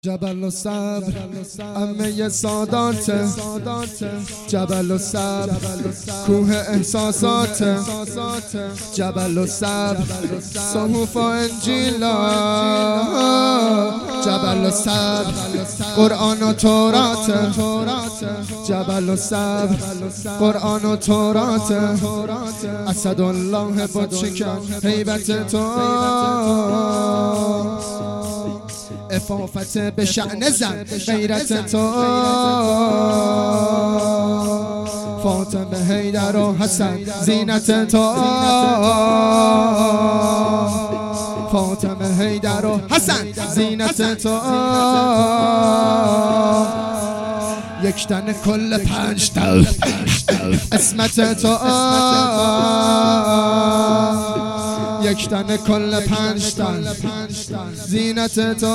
جبل الصبر امه سادات، جبل الصبر کوه احساسات، جبل الصبر صحف انجیلا، جبل الصبر قرآن و تورات، جبل الصبر قرآن و تورات، اسدالله بود شکن هیبت تو، افافت به شأن زن غیرت تو، فاطمه حیدر و حسن زینت تو، فاطمه حیدر و حسن زینت تو، یک تن کل 5 تا اسمت تو، یک تن کل 5 تا زینت تو،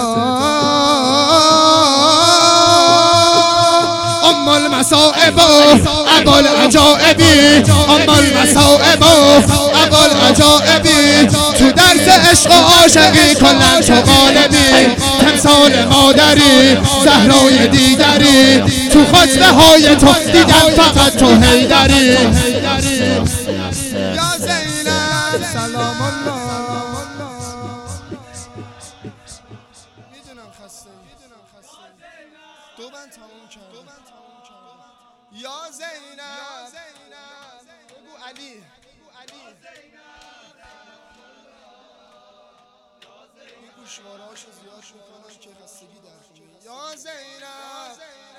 ام المصائب ابو العجائبی، ام المصائب ابو العجائبی، تو درس عشق و عاشقی کلا تو غالبی، تمثال مادری زهرای دیگری، تو خطبه های تو دیدم فقط تو حیدری، یا زینب سلام الله. میدونم خسته دو بند تموم کردم. یا زینب بگو علی، این گوشوارهاشو زیاد شد کنم که خستگی در خونه. یا زینب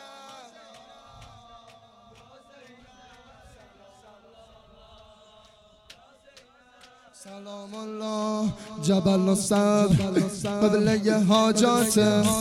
سلام الله. جبل الصبر قبله حاجات،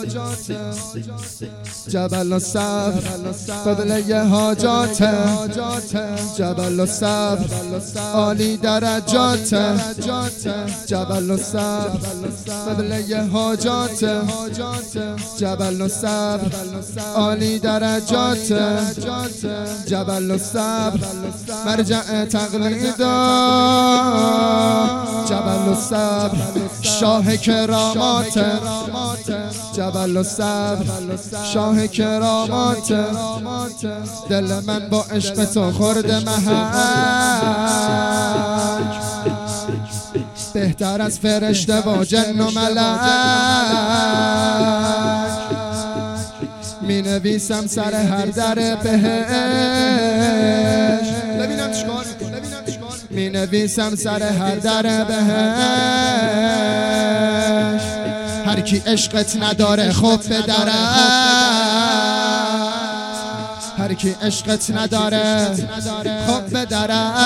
جبل الصبر قبله حاجات، جبل الصبر عالی درجات، جبل الصبر قبله حاجات، جبل الصبر عالی درجات، جبل الصبر مرجع تقلیدات، جبل الصبر شاه کرامات، جبل الصبر شاه کرامات، دل من با عشق تو خورده محک، بهتر از فرشته و جن و ملک، می نویسم سر هر در بهشت، ببینم چیکار می نویسم سر هر در بهشت، هر کی عشقت نداره خب به درک، هر کی عشقت نداره خب به درک،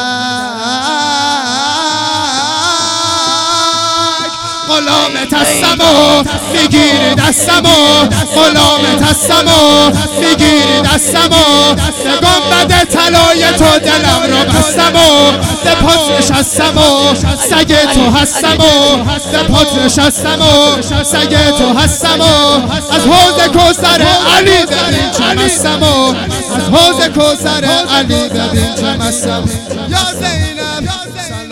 غلامت هستم و میگیری دستمو، غلامت هستم و میگیری دستمو، نگام بده طلای تو دلم رو بستم و به پات نشستم و سگ تو هستم و به پات نشستم و سگ تو هستم و از حوض کوثر علی ببین چه مستم و از حوض کوثر علی ببین چه مستم. یا زینب